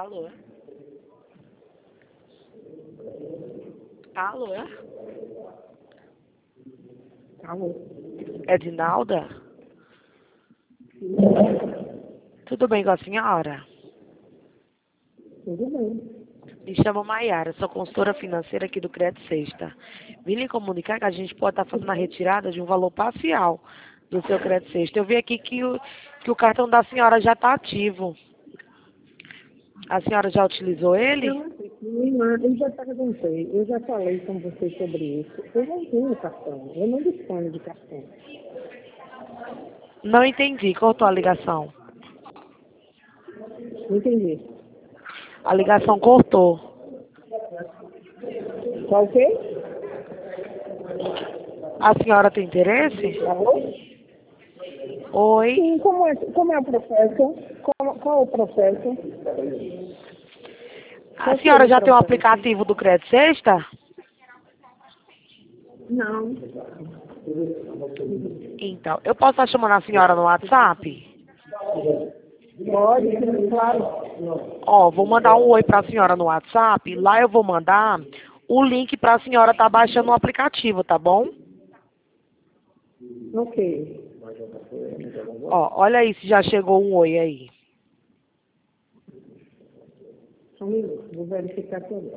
Alô? Alô? Alô? É Dinalda? Tudo bem com a senhora? Tudo bem. Me chamo Maiara, sou consultora financeira aqui do Crédito Sexta. Vim lhe comunicar que a gente pode estar fazendo a retirada de um valor parcial do seu Crédito Sexta. Eu vi aqui que o cartão da senhora já está ativo. A senhora já utilizou ele? Eu não sei, minha irmã, eu já perguntei, eu já falei com você sobre isso. Eu não tenho cartão, eu não disponho de cartão. Não entendi, cortou a ligação. Não entendi. A ligação cortou. Tá ok? A senhora tem interesse? Alô? Oi? Sim, como é o processo? Qual é o processo? A Qual senhora seria o já tem o processo? aplicativo do Crédito Sexta? Não. Então, eu posso estar chamando a senhora no WhatsApp? Pode, sim, claro. Ó, vou mandar um oi para a senhora no WhatsApp. Lá eu vou mandar o link para a senhora estar baixando o aplicativo, tá bom? Ok. Ó, olha aí se já chegou um oi aí. Só um minuto, vou verificar agora.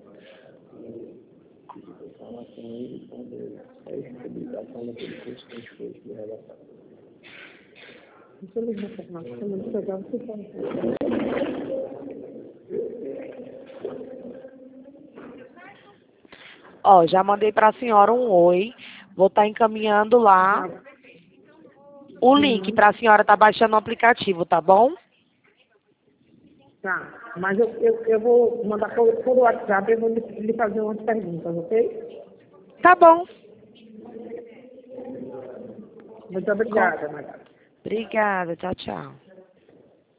Deixa eu ligar para nós, quando ele chegar, você fala. Ó, já mandei para a senhora um oi. Vou estar encaminhando lá o link Uhum. para a senhora estar baixando o aplicativo, tá bom? Tá, mas eu vou mandar por WhatsApp, eu vou lhe fazer umas perguntas, ok? Tá bom. Muito Com- obrigada, Maria. Obrigada, tchau, tchau.